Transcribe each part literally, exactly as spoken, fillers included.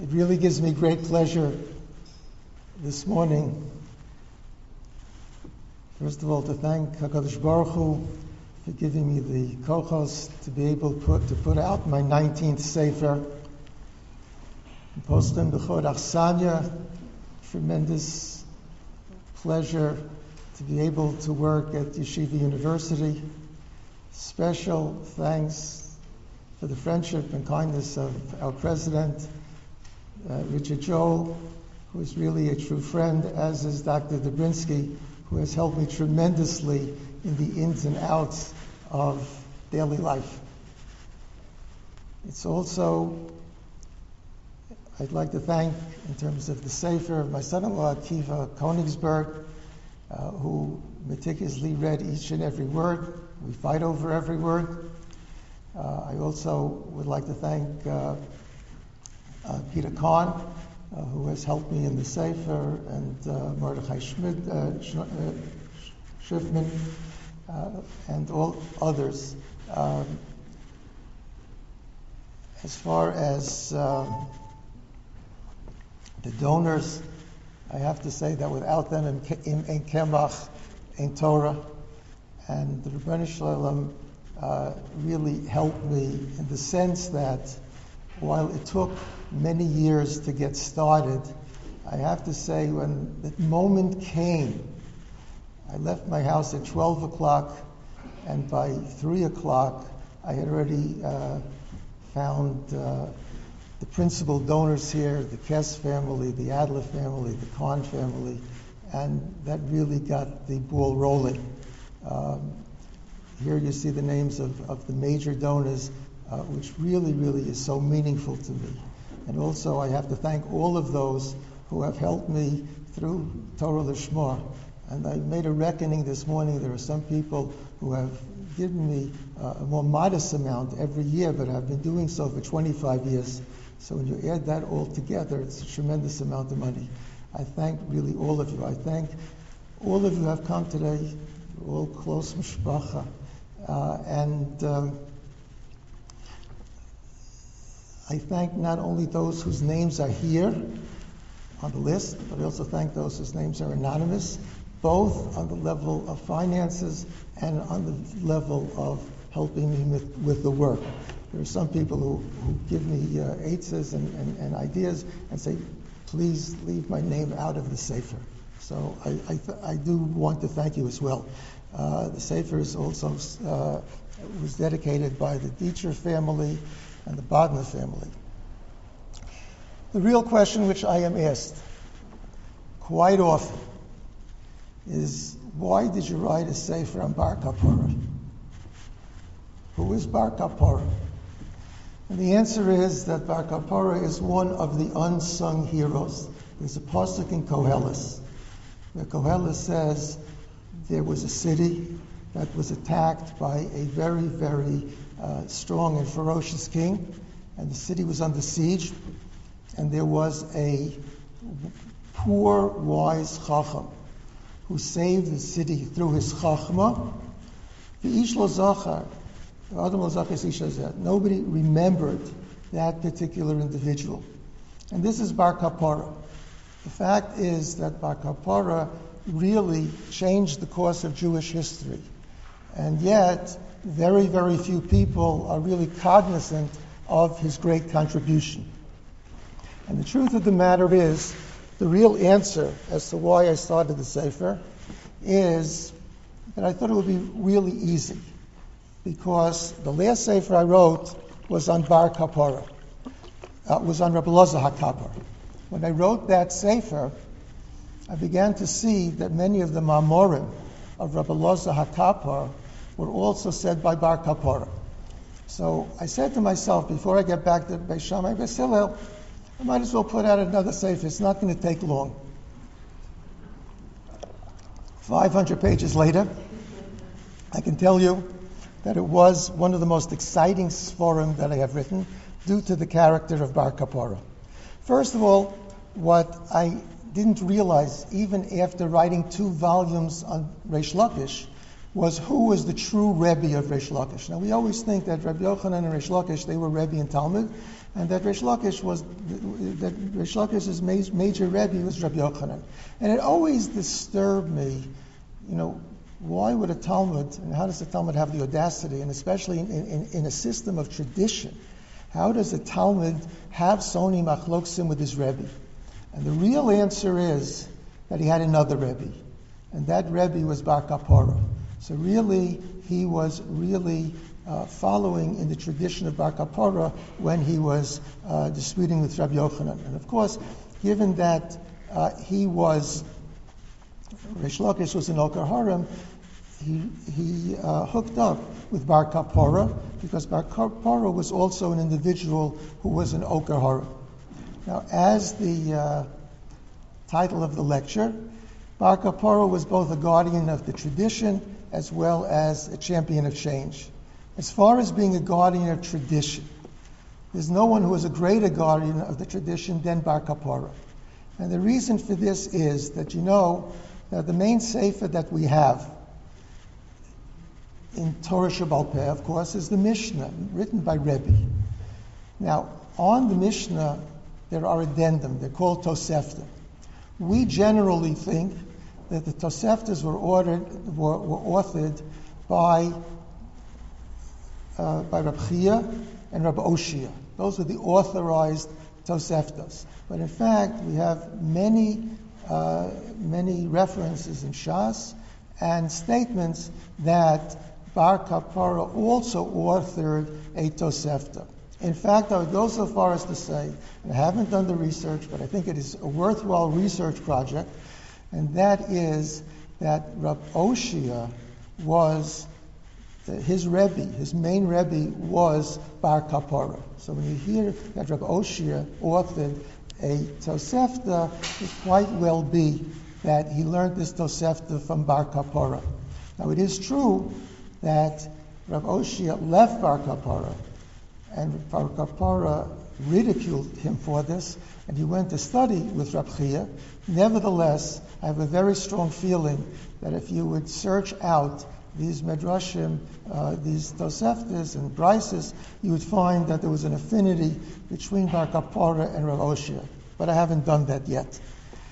It really gives me great pleasure this morning, first of all, to thank HaKadosh Baruch Hu for giving me the kochos to be able put, to put out my nineteenth Sefer. Postim B'chod Achsanya, tremendous pleasure to be able to work at Yeshiva University. Special thanks for the friendship and kindness of our president, uh, Richard Joel, who is really a true friend, as is Doctor Dobrinsky, who has helped me tremendously in the ins and outs of daily life. It's also, I'd like to thank, in terms of the Sefer, my son-in-law, Akiva Konigsberg, uh, who meticulously read each and every word. We fight over every word. Uh, I also would like to thank uh, uh, Peter Kahn, uh, who has helped me in the Sefer, and uh, Mordechai Schmid, uh, Sh- uh, Schiffman, uh, and all others. Um, as far as um, the donors, I have to say that without them, in in Kemach, in Torah, and the Rebbeinu Shalom uh, really helped me in the sense that while it took many years to get started, I have to say when the moment came, I left my house at twelve o'clock, and by three o'clock, I had already uh, found uh, the principal donors here, the Kess family, the Adler family, the Kahn family, and that really got the ball rolling. Um, here you see the names of, of the major donors, uh, which really, really is so meaningful to me. And also I have to thank all of those who have helped me through Torah Lishma. And I made a reckoning this morning. There are some people who have given me uh, a more modest amount every year, but I've been doing so for twenty-five years. So when you add that all together, it's a tremendous amount of money. I thank really all of you. I thank all of you who have come today. You're all close mishpacha. Uh, and um, I thank not only those whose names are here on the list, but I also thank those whose names are anonymous, both on the level of finances and on the level of helping me with, with the work. There are some people who, who give me uh, eitzes and, and, and ideas and say, please leave my name out of the Sefer. So I, I, th- I do want to thank you as well. Uh, the Sefer is also uh, was dedicated by the Dieter family and the Bodner family. The real question which I am asked quite often is, why did you write a Sefer on Bar Kapora? Who is Bar Kapora? And the answer is that Bar Kapora is one of the unsung heroes. There's a pasuk in Koheles, where Koheles says there was a city that was attacked by a very, very uh, strong and ferocious king, and the city was under siege, and there was a poor, wise chacham who saved the city through his chachma. V'ish lo zachar. Nobody remembered that particular individual. And this is Bar Kapora. The fact is that Bar Kapora really changed the course of Jewish history. And yet, very, very few people are really cognizant of his great contribution. And the truth of the matter is, the real answer as to why I started the Sefer is that I thought it would be really easy. Because the last Sefer I wrote was on Bar Kapora, uh, was on Rabbi Elazar HaKapor. When I wrote that Sefer, I began to see that many of the Mamorim of Rabbi Elazar HaKapor were also said by Bar Kapora. So I said to myself, before I get back to Beis Shammai Beis Hillel, I might as well put out another Sefer. It's not going to take long. five hundred pages later, I can tell you that it was one of the most exciting sforim that I have written due to the character of Bar Kapora. First of all, what I didn't realize, even after writing two volumes on Reish Lakish, was who was the true Rebbe of Reish Lakish. Now, we always think that Rabbi Yochanan and Reish Lakish, they were Rebbe and Talmud, and that Reish Lakish was that Reish Lakish's major Rebbe was Rabbi Yochanan, and it always disturbed me, you know, why would a Talmud, and how does the Talmud have the audacity, and especially in, in, in a system of tradition, how does a Talmud have so many machloksim with his Rebbe? And the real answer is that he had another Rebbe, and that Rebbe was Bar Kapora. So really, he was really uh, following in the tradition of Bar Kapora when he was uh, disputing with Rabbi Yochanan. And of course, given that uh, he was, Reish Lakish was in Oker Harim, he, he uh, hooked up with Bar Kapora, because Bar Kapora was also an individual who was in Oker Harim. Now, as the uh, title of the lecture, Bar Kapora was both a guardian of the tradition as well as a champion of change. As far as being a guardian of tradition, there's no one who is a greater guardian of the tradition than Bar Kapora. And the reason for this is that you know that the main sefer that we have in Torah Shebaal Peh, of course, is the Mishnah, written by Rebbe. Now, on the Mishnah, there are addendum. They're called Tosefta. We generally think that the Toseftas were ordered, were, were authored by uh, by Rab Chia and Rab Oshia. Those were the authorized Toseftas. But in fact, we have many uh, many references in Shas and statements that Bar Kapara also authored a Tosefta. In fact, I would go so far as to say, and I haven't done the research, but I think it is a worthwhile research project, and that is that Rab Oshia was, his Rebbe, his main Rebbe was Bar Kapara. So when you hear that Rab Oshia authored a Tosefta, it quite well be that he learned this Tosefta from Bar Kapara. Now it is true that Rab Oshia left Bar Kapara, and Bar Kapara ridiculed him for this, and he went to study with Rab Chia. Nevertheless, I have a very strong feeling that if you would search out these Medrashim, uh, these Toseftas and Brises, you would find that there was an affinity between Bar Kapara and Rab Oshia. But I haven't done that yet.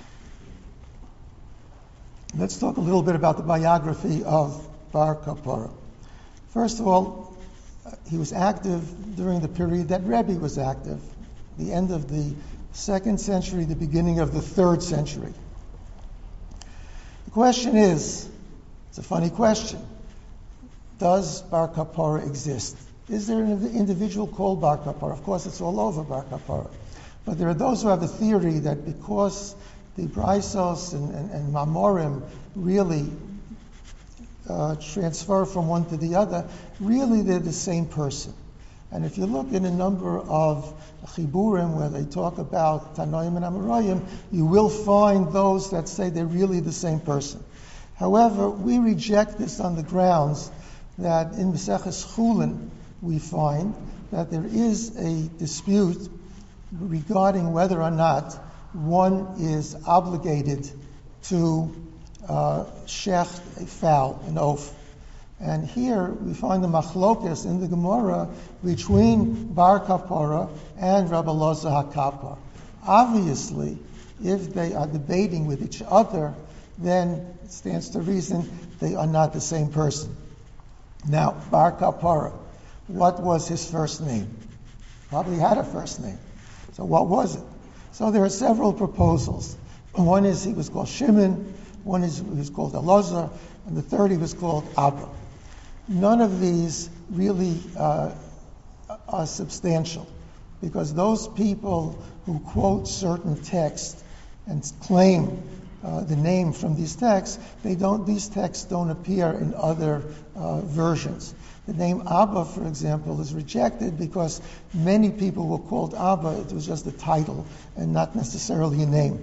Let's talk a little bit about the biography of Bar Kapara. First of all, he was active during the period that Rebbe was active, the end of the second century, the beginning of the third century. The question is, it's a funny question, does Bar Kapara exist? Is there an individual called Bar Kapara? Of course, it's all over Bar Kapara. But there are those who have a theory that because the Braisos and, and, and Mamorim really uh, transfer from one to the other, really they're the same person. And if you look in a number of Chiburim where they talk about Tanoim and Amoraim, you will find those that say they're really the same person. However, we reject this on the grounds that in Maseches Chulin we find that there is a dispute regarding whether or not one is obligated to uh, shecht a fowl, an oath. And here we find the machlokas in the Gemara between Bar Kapara and Rabbi Elazar HaKapar. Obviously, if they are debating with each other, then it stands to reason they are not the same person. Now, Bar Kapara, what was his first name? Probably had a first name. So what was it? So there are several proposals. One is he was called Shimon, one is he was called Elazar, and the third he was called Abba. None of these really uh, are substantial, because those people who quote certain texts and claim uh, the name from these texts, they don't. These texts don't appear in other uh, versions. The name Abba, for example, is rejected because many people were called Abba. It was just a title and not necessarily a name.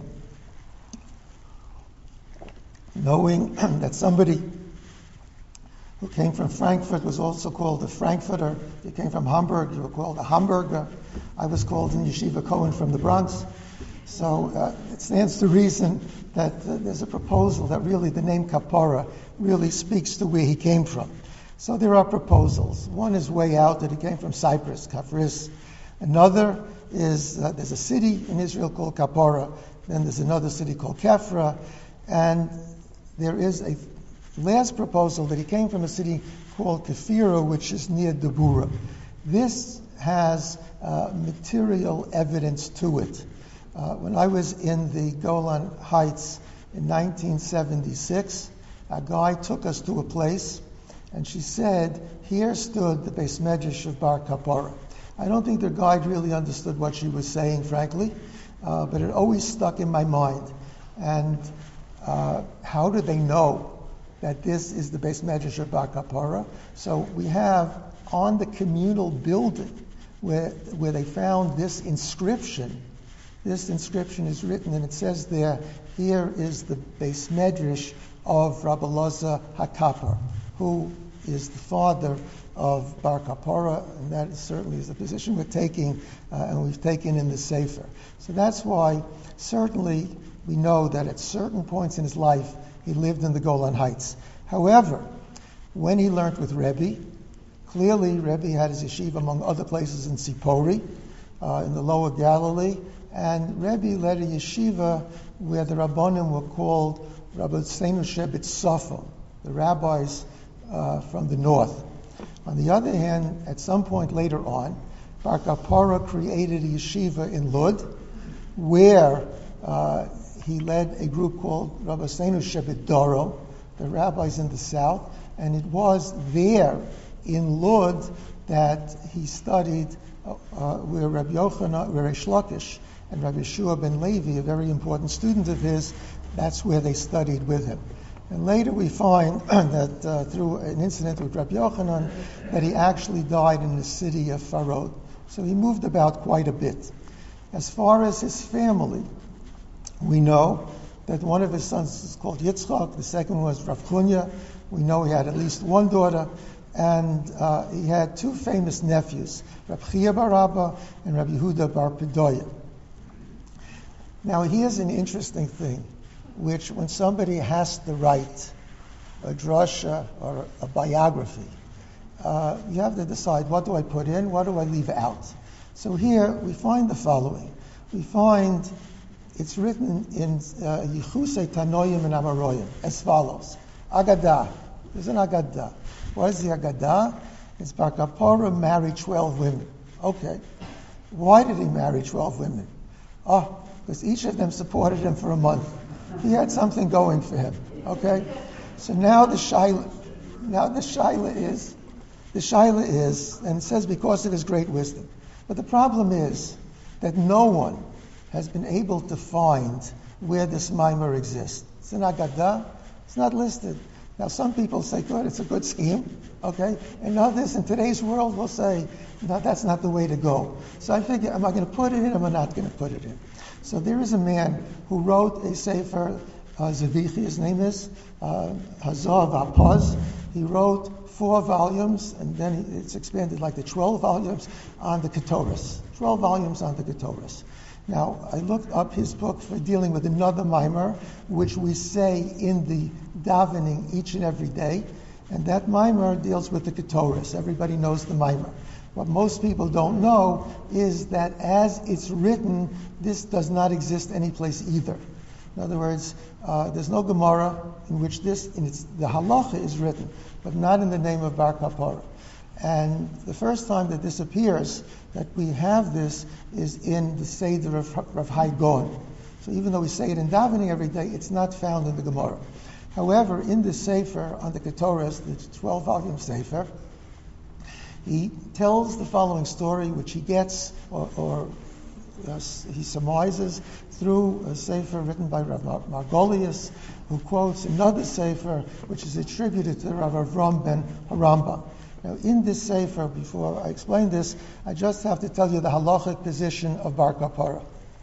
Knowing that somebody who came from Frankfurt was also called a Frankfurter. If you came from Hamburg, you were called a Hamburger. I was called in Yeshiva Cohen from the Bronx. So uh, it stands to reason that uh, there's a proposal that really the name Kapara really speaks to where he came from. So there are proposals. One is way out that he came from Cyprus, Kafris, Another is, uh, there's a city in Israel called Kapora, then there's another city called Kefra, and there is a last proposal that he came from a city called Kefira, which is near Debura. This has uh, material evidence to it. Uh, when I was in the Golan Heights in nineteen seventy-six, a guy took us to a place, and she said, here stood the Beis Medrash of Bar Kapora. I don't think the guide really understood what she was saying, frankly, uh, but it always stuck in my mind. And uh, how do they know that this is the Beis Medrash of Bar Kapora? So we have on the communal building where where they found this inscription. This inscription is written, and it says there, here is the Beis Medrash of Rabbi Loza HaKapar, who is the father of Bar Kapora, and that is certainly is the position we're taking, uh, and we've taken in the Sefer. So that's why certainly we know that at certain points in his life he lived in the Golan Heights. However, when he learned with Rebbe, clearly Rebbe had his yeshiva among other places in Sipori, uh, in the Lower Galilee, and Rebbe led a yeshiva where the Rabbonim were called Rabbi Tzenu Shebet Safon, the rabbis uh, from the north. On the other hand, at some point later on, Bar Kapora created a yeshiva in Lud, where uh, he led a group called Rabbi Tzenu Shebet Doro, the rabbis in the south, and it was there in Lud that he studied uh, uh, where Rabbi Yochanan, where Reish Lakish and Rabbi Yeshua ben Levi, a very important student of his, that's where they studied with him. And later we find that uh, through an incident with Rabbi Yochanan, that he actually died in the city of Farod. So he moved about quite a bit. As far as his family, we know that one of his sons is called Yitzchak, the second was Rav Chunya. We know he had at least one daughter, and uh, he had two famous nephews, Rabbi Chia bar Abba and Rabbi Yehuda bar Pedoya. Now here's an interesting thing, which when somebody has to write a drasha or a biography, uh, you have to decide, what do I put in, what do I leave out? So here we find the following. We find it's written in Yichusei Tanoim and Amaroyim as follows. Agadah. There's an Agadah. What is the Agadah? It's Bar Kapora married twelve women. Okay. Why did he marry twelve women? Oh, because each of them supported him for a month. He had something going for him. Okay? So now the Shaila, now the Shaila is, the Shaila is, and it says because of his great wisdom. But the problem is that no one has been able to find where this mimer exists. It's in Agadah. It's not listed. Now some people say, good, it's a good scheme. Okay? And others in today's world will say, no, that's not the way to go. So I figure, am I going to put it in or am I not going to put it in? So there is a man who wrote a sefer, uh, Zavichi, his name is, uh, Hazav Apaz. He wrote four volumes, and then he, it's expanded like the twelve volumes on the Ketores. twelve volumes on the Ketores. Now, I looked up his book for dealing with another mimer, which we say in the davening each and every day, and that mimer deals with the Ketores. Everybody knows the mimer. What most people don't know is that as it's written, this does not exist anyplace either. In other words, uh, there's no Gemara in which this, in its, the halacha is written, but not in the name of Bar Kapora. And the first time that this appears, that we have this, is in the Seder of Rav Hai Gaon. So even though we say it in davening every day, it's not found in the Gemara. However, in the Sefer on the Ketores, the twelve-volume Sefer, he tells the following story, which he gets, or, or uh, he surmises through a sefer written by Rav Margolius, who quotes another sefer, which is attributed to Rav Avram ben Harambam. Now, in this sefer, before I explain this, I just have to tell you the halachic position of Bar Kapora.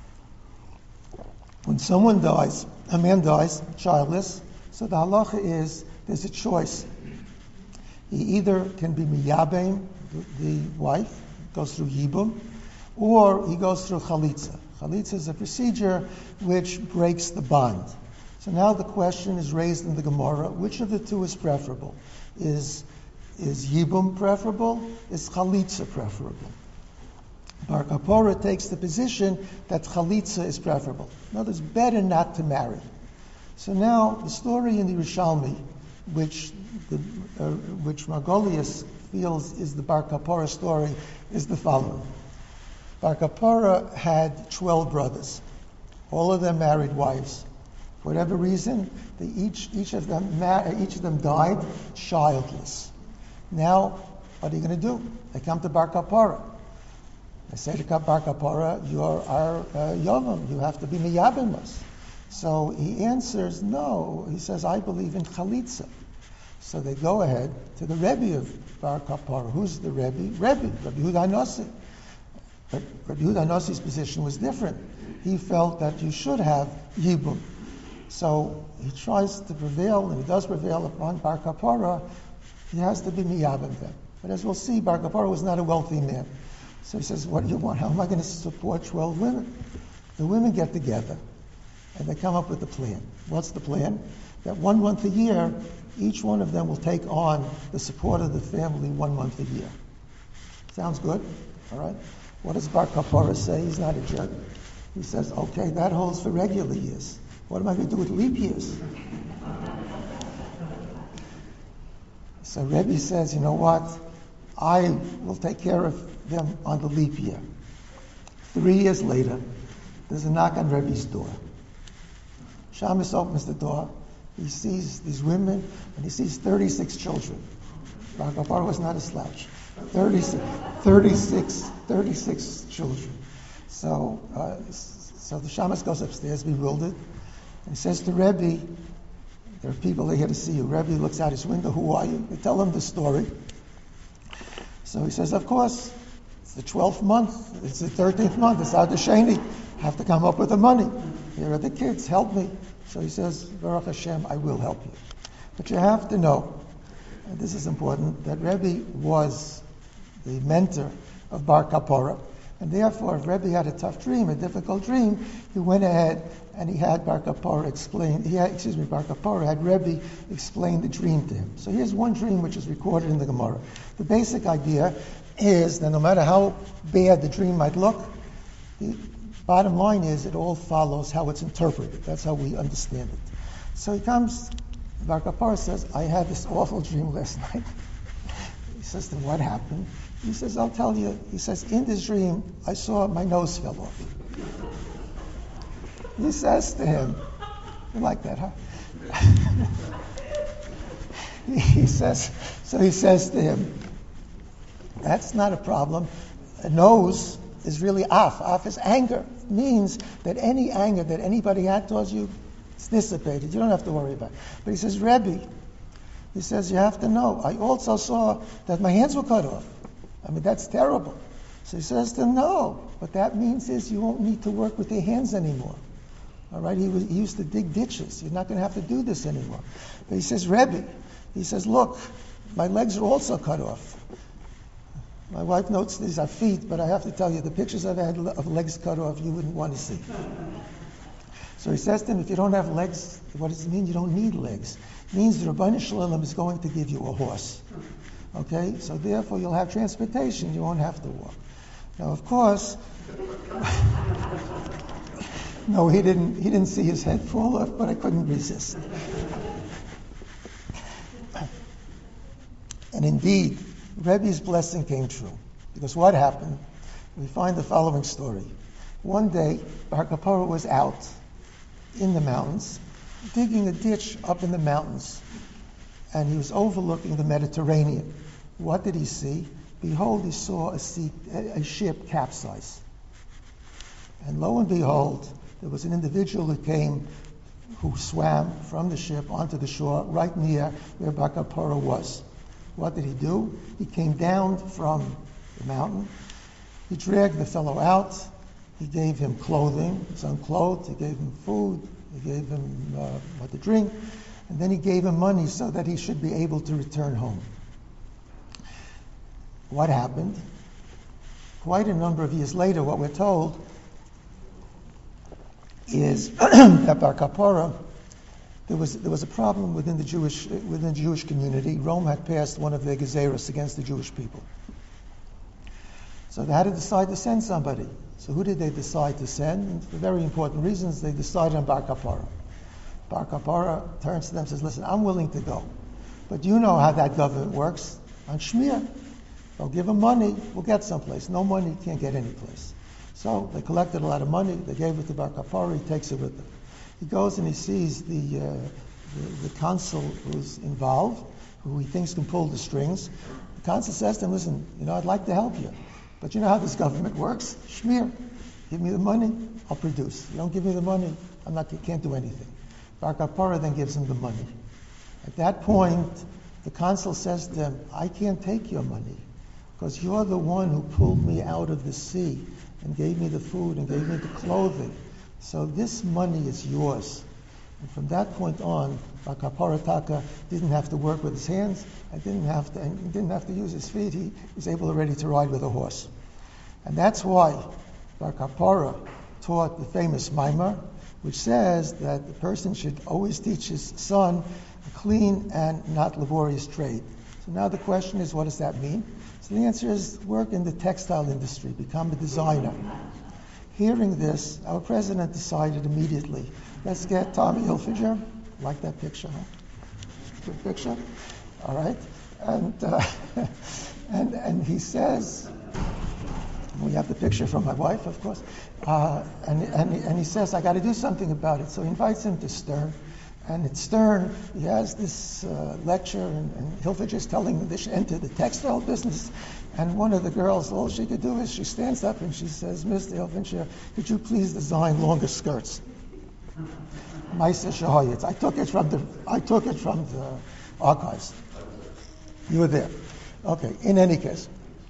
When someone dies, a man dies childless, so the halacha is there's a choice. He either can be miyabim, the wife, goes through yibum, or he goes through chalitza. Chalitza is a procedure which breaks the bond. So now the question is raised in the Gemara, which of the two is preferable? Is is yibum preferable? Is chalitza preferable? Bar Kapora takes the position that chalitza is preferable. In other words, better not to marry. So now the story in the Yerushalmi, which the, uh, which Margolius feels is the Bar Kapora story, is the following. Bar Kapora had twelve brothers. All of them married wives. For whatever reason, they each each of them mar- each of them died childless. Now, what are you going to do? They come to Bar Kapora. They say to Bar Kapora, "You're our uh, Yovam. You have to be miyabim us." So he answers, "No." He says, "I believe in chalitza." So they go ahead to the Rebbe of Bar Kapora. Who's the Rebbe? Rebbe, Rabbi Yehuda Nossi. But Rabbi Yehuda Nossi's position was different. He felt that you should have yibum. So he tries to prevail, and he does prevail upon Bar Kapora. He has to be miyabim them. But as we'll see, Bar Kapora was not a wealthy man. So he says, "What do you want? How am I going to support twelve women?" The women get together, and they come up with a plan. What's the plan? That one month a year, each one of them will take on the support of the family one month a year. Sounds good? All right? What does Bar Kapora say? He's not a jerk. He says, "Okay, that holds for regular years. What am I going to do with leap years?" So Rebbe says, "You know what? I will take care of them on the leap year." Three years later, there's a knock on Rebbe's door. Shamus opens the door. He sees these women, and he sees thirty-six children. Bar Kapora was not a slouch. thirty-six, thirty-six, thirty-six children. So, uh, so the Shamus goes upstairs, bewildered, and he says to Rebbe, "There are people here to see you." Rebbe looks out his window. "Who are you?" They tell him the story. So he says, "Of course, it's the twelfth month, it's the thirteenth month, it's Ad Sheni. I have to come up with the money. Here are the kids, help me." So he says, "Baruch Hashem, I will help you." But you have to know, and this is important, that Rebbe was the mentor of Bar Kapora. And therefore, if Rebbe had a tough dream, a difficult dream, he went ahead and he had Bar Kapora explain, he had, excuse me, Bar Kapora had Rebbe explain the dream to him. So here's one dream which is recorded in the Gemara. The basic idea is that no matter how bad the dream might look, the bottom line is it all follows how it's interpreted. That's how we understand it. So he comes, Bar Kapora says, "I had this awful dream last night." He says to him, "What happened?" He says, "I'll tell you." He says, "In this dream, I saw my nose fell off." He says to him, "You like that, huh?" He says, so he says to him, "That's not a problem. A nose is really af. Af is anger. It means that any anger that anybody had towards you, it's dissipated. You don't have to worry about it." But he says, "Rebbe," he says, "you have to know, I also saw that my hands were cut off. I mean, that's terrible." So he says to him, "No, what that means is you won't need to work with your hands anymore. All right, he, was, he used to dig ditches. You're not going to have to do this anymore." But he says, "Rebbe," he says, "Look, my legs are also cut off. My wife notes these are feet, but I have to tell you, the pictures I've had of legs cut off, you wouldn't want to see." So he says to him, "If you don't have legs, what does it mean you don't need legs? It means the Rabbanu Shalom is going to give you a horse. Okay, so therefore you'll have transportation, you won't have to walk." Now, of course, no, he didn't. He didn't see his head fall off, but I couldn't resist. And indeed, Rebbe's blessing came true, because what happened? We find the following story. One day, Bar Kapora was out in the mountains, digging a ditch up in the mountains, and he was overlooking the Mediterranean. What did he see? Behold, he saw a, sea, a ship capsize. And lo and behold, there was an individual who came, who swam from the ship onto the shore right near where Bar Kapora was. What did he do? He came down from the mountain. He dragged the fellow out. He gave him clothing, his own clothes. He gave him food. He gave him uh, what to drink. And then he gave him money so that he should be able to return home. What happened? Quite a number of years later, what we're told is that Bar Kapora, there was there was a problem within the Jewish within the Jewish community. Rome had passed one of their gezeros against the Jewish people. So they had to decide to send somebody. So who did they decide to send? And for very important reasons, they decided on Bar Kapara. Bar Kapara turns to them and says, listen, I'm willing to go. But you know how that government works. On Shmir, they'll give him money, we'll get someplace. No money, can't get any place. So they collected a lot of money, they gave it to Bar Kapara, he takes it with him. He goes and he sees the, uh, the, the consul who's involved, who he thinks can pull the strings. The consul says to him, listen, you know, I'd like to help you, but you know how this government works? Shmir, give me the money, I'll produce. You don't give me the money, I'm not, can't do anything. Bar Kapara then gives him the money. At that point, the consul says to him, I can't take your money, because you're the one who pulled me out of the sea and gave me the food and gave me the clothing. So this money is yours. And from that point on, Bar Kapara Taka didn't have to work with his hands, and didn't have to, and he didn't have to use his feet. He was able already to ride with a horse. And that's why Bar Kapara taught the famous Maimar, which says that the person should always teach his son a clean and not laborious trade. So now the question is, what does that mean? So the answer is, work in the textile industry, become a designer. Hearing this, our president decided immediately, let's get Tommy Hilfiger. Like that picture, huh? Good picture? All right. And, uh, and, and he says, we have the picture from my wife, of course, uh, and, and, and he says, I got to do something about it. So he invites him to Stern. And at Stern, he has this uh, lecture, and, and Hilfiger's telling them they should enter the textile business. And one of the girls, all she could do is she stands up and she says, Mister Hilfiger, could you please design longer skirts? Maisa Shahayat. I took it from the I took it from the archives. You were there. Okay. In any case.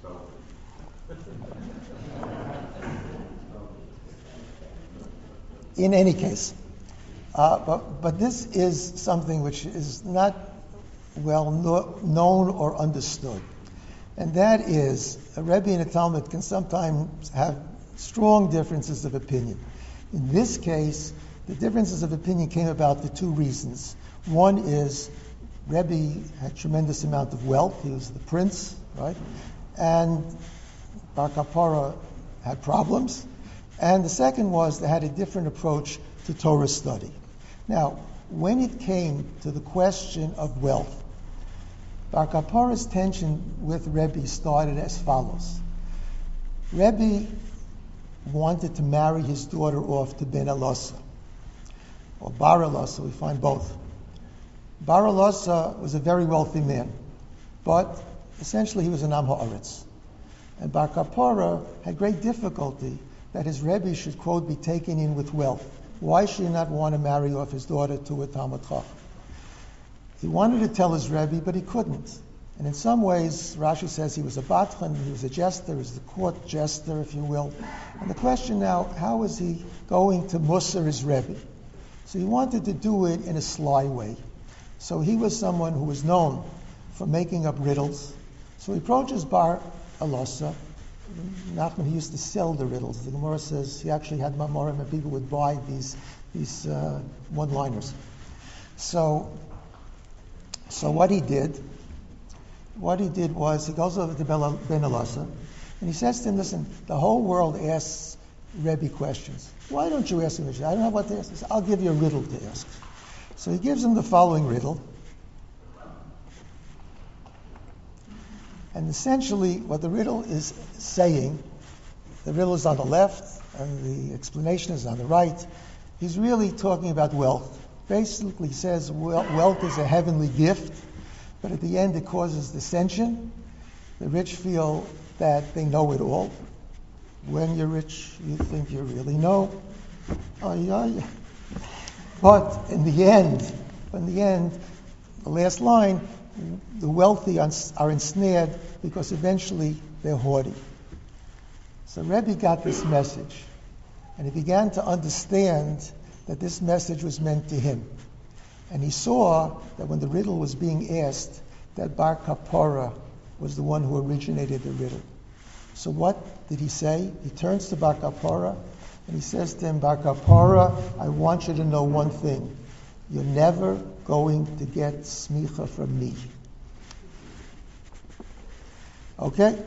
In any case. Uh, but, but this is something which is not well no, known or understood. And that is, a Rebbe and a Talmud can sometimes have strong differences of opinion. In this case, the differences of opinion came about for two reasons. One is, Rebbe had tremendous amount of wealth. He was the prince, right? And Bar Kapara had problems. And the second was, they had a different approach to Torah study. Now, when it came to the question of wealth, Bar Kapara's tension with Rebbe started as follows. Rebbe wanted to marry his daughter off to Ben Elasa, or Bar Elasa, we find both. Bar Elasa was a very wealthy man, but essentially he was an Am Ha'aretz. And Bar Kapara had great difficulty that his Rebbe should, quote, be taken in with wealth. Why should he not want to marry off his daughter to a Talmud Chacham? He wanted to tell his Rebbe, but he couldn't. And in some ways, Rashi says he was a batchan, he was a jester, he was the court jester, if you will. And the question now, how is he going to Musar his Rebbe? So he wanted to do it in a sly way. So he was someone who was known for making up riddles. So he approaches Bar Elasa. Nachman, he used to sell the riddles. The Gemara says he actually had mamorim and people would buy these these uh, one-liners. So, so what he did, what he did was he goes over to Ben Elasa and he says to him, "Listen, the whole world asks Rebbe questions. Why don't you ask him? I don't know what to ask. He says, I'll give you a riddle to ask." So he gives him the following riddle. And essentially, what the riddle is saying, the riddle is on the left, and the explanation is on the right. He's really talking about wealth. Basically, he says wealth is a heavenly gift, but at the end it causes dissension. The rich feel that they know it all. When you're rich, you think you really know. Oh, yeah, yeah. But in the end, in the end, the last line, the wealthy are ensnared because eventually they're haughty. So Rebbe got this message, and he began to understand that this message was meant to him. And he saw that when the riddle was being asked, that Bar Kapara was the one who originated the riddle. So what did he say? He turns to Bar Kapara, and he says to him, Bar Kapara, I want you to know one thing. You're never going to get smicha from me. Okay?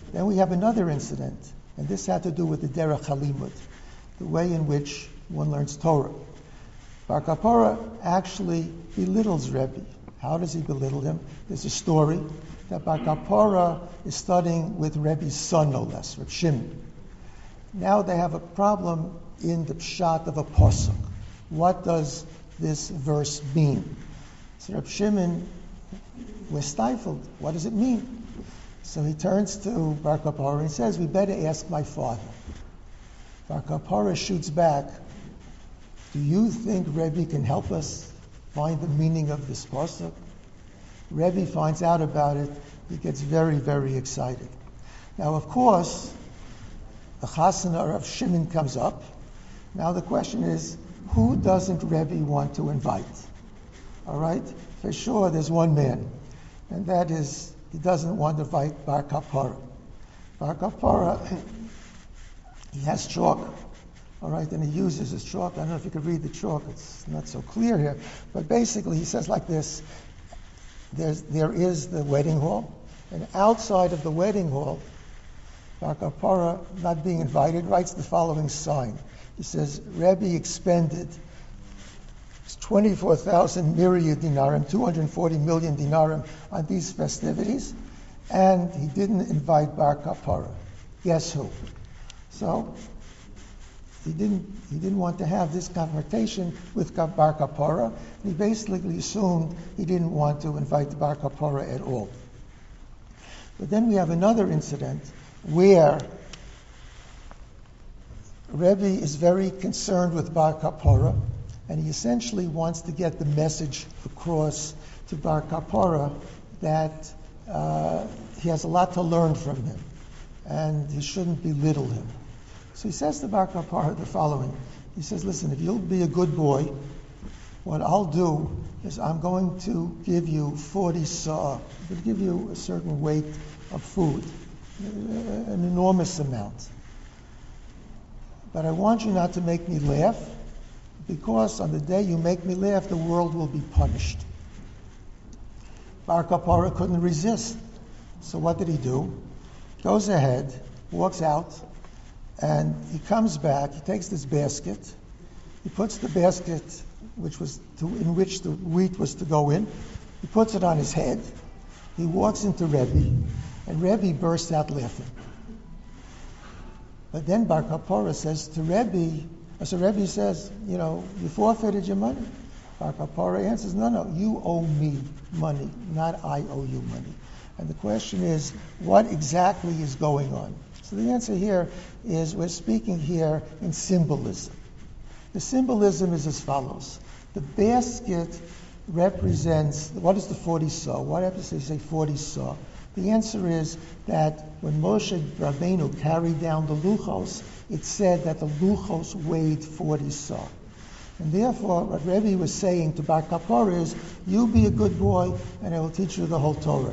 Then we have another incident, and this had to do with the Derech Halimud, the way in which one learns Torah. Bar Kapara actually belittles Rebbe. How does he belittle him? There's a story that Bar Kapara is studying with Rebbe's son, no less, Reb Shimon. Now they have a problem in the pshat of a pasuk. What does this verse mean? So Reb Shimon was stifled. What does it mean? So he turns to Bar Kapara and says, we better ask my father. Bar Kapara shoots back, do you think Rebbe can help us find the meaning of this pasuk? Rebbe finds out about it. He gets very, very excited. Now, of course, the chasana of Shimon comes up. Now the question is, who doesn't Rebbe want to invite? All right? For sure, there's one man, and that is, he doesn't want to invite Bar Kapara. Bar Kapara, he has chalk. All right, and he uses his chalk. I don't know if you could read the chalk. It's not so clear here. But basically, he says like this. There's, there is the wedding hall. And outside of the wedding hall, Bar Kapara, not being invited, writes the following sign. He says, Rebbe expended twenty-four thousand myriad dinarim, two hundred forty million dinarim on these festivities, and he didn't invite Bar Kapara. Guess who? So, He didn't, he didn't want to have this confrontation with Bar Kapara. He basically assumed he didn't want to invite Bar Kapara at all. But then we have another incident where Rebbe is very concerned with Bar Kapara, and he essentially wants to get the message across to Bar Kapara that uh, he has a lot to learn from him, and he shouldn't belittle him. So he says to Bar Kapara the following. He says, listen, if you'll be a good boy, what I'll do is I'm going to give you forty saw. I'm going to give you a certain weight of food, an enormous amount. But I want you not to make me laugh, because on the day you make me laugh, the world will be punished. Bar Kapara couldn't resist. So what did he do? Goes ahead, walks out, and he comes back, he takes this basket, he puts the basket which was to, in which the wheat was to go in, he puts it on his head, he walks into Rebbe, and Rebbe bursts out laughing. But then Bar Kapara says to Rebbe, so Rebbe says, you know, you forfeited your money. Bar Kapara answers, no, no, you owe me money, not I owe you money. And the question is, what exactly is going on? So the answer here is we're speaking here in symbolism. The symbolism is as follows. The basket represents, what is the forty saw? What happens to say forty saw? The answer is that when Moshe Rabbeinu carried down the luchos, it said that the luchos weighed forty saw. And therefore, what Rebbe was saying to Bar Kapara is, you be a good boy, and I will teach you the whole Torah.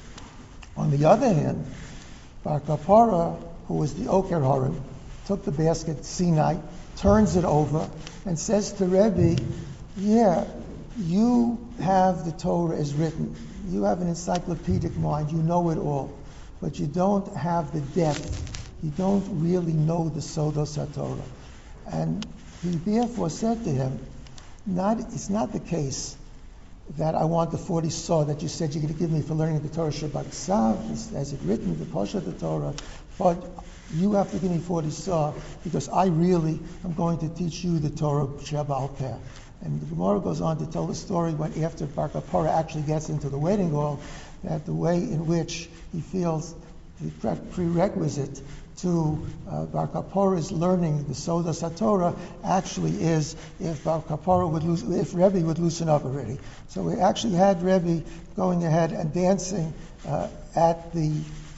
On the other hand, Bar Kapara, who was the Oker Horim, took the basket, Sinai, turns it over, and says to Rebbe, yeah, you have the Torah as written. You have an encyclopedic mind. You know it all. But you don't have the depth. You don't really know the Sodos HaTorah. And he therefore said to him, not, it's not the case that I want the forty saw that you said you're going to give me for learning the Torah Shabbat Ksav, as it written, the Posha of the Torah, but you have to give me forty saw because I really am going to teach you the Torah Shabbat Peh. And the Gemara goes on to tell the story when after Bar Kapara actually gets into the wedding hall, that the way in which he feels the prerequisite to uh, Bar Kapara's learning the Sodas HaTorah actually is if Bar Kapara would lose, if Rebbe would loosen up already. So we actually had Rebbe going ahead and dancing uh, at the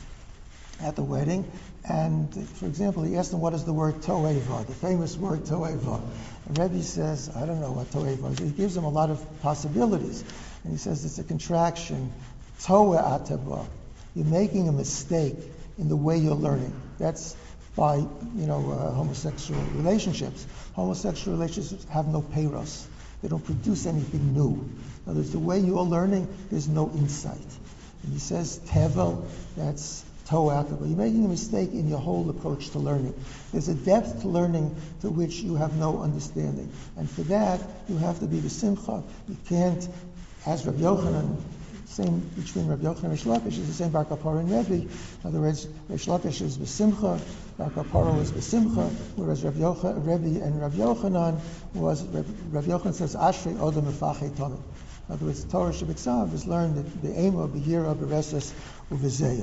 at the wedding. And for example, he asked him, what is the word to'eva, the famous word to'eva? And Rebbe says, I don't know what to'eva is. He gives him a lot of possibilities. And he says it's a contraction, to'e'ateba. You're making a mistake in the way you're learning. That's by, you know, uh, homosexual relationships. Homosexual relationships have no peiros. They don't produce anything new. In other words, the way you're learning, there's no insight. And he says tevel, that's to'aka, but you're making a mistake in your whole approach to learning. There's a depth to learning to which you have no understanding. And for that, you have to be b'simcha. You can't, as Rabbi Yochanan, same between Rabbi Yochanan and Reish Lakish, is the same Bar Kapara and Rebbe. In other words, Reish Lakish is b'simcha, Bar Kapara was b'simcha, whereas Rabbi Yochanan, Rebbe and Rabbi Yochanan was, Rabbi Yochanan says, Ashrei Odom Mefachei Tomim. In other words, Torah Shabbat is learned that the Ema, Behira, Bereses, Uvezeya.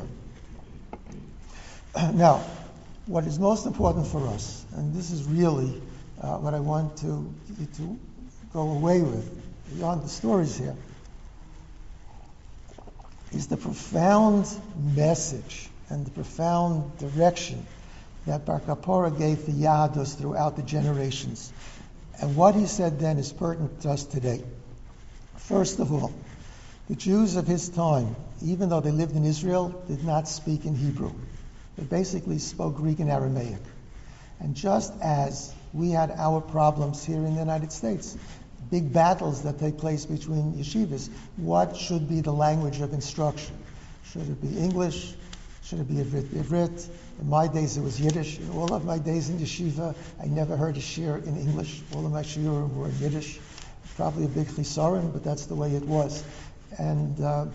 Now, what is most important for us, and this is really uh, what I want to, to go away with, beyond the stories here, is the profound message and the profound direction that Bar Kapara gave the Yahadus throughout the generations. And what he said then is pertinent to us today. First of all, the Jews of his time, even though they lived in Israel, did not speak in Hebrew. They basically spoke Greek and Aramaic. And just as we had our problems here in the United States, big battles that take place between yeshivas, what should be the language of instruction? Should it be English? Should it be Ivrit? Ivrit? In my days it was Yiddish. In all of my days in yeshiva, I never heard a shir in English. All of my shiurim were in Yiddish. Probably a big chisaron, but that's the way it was. And uh,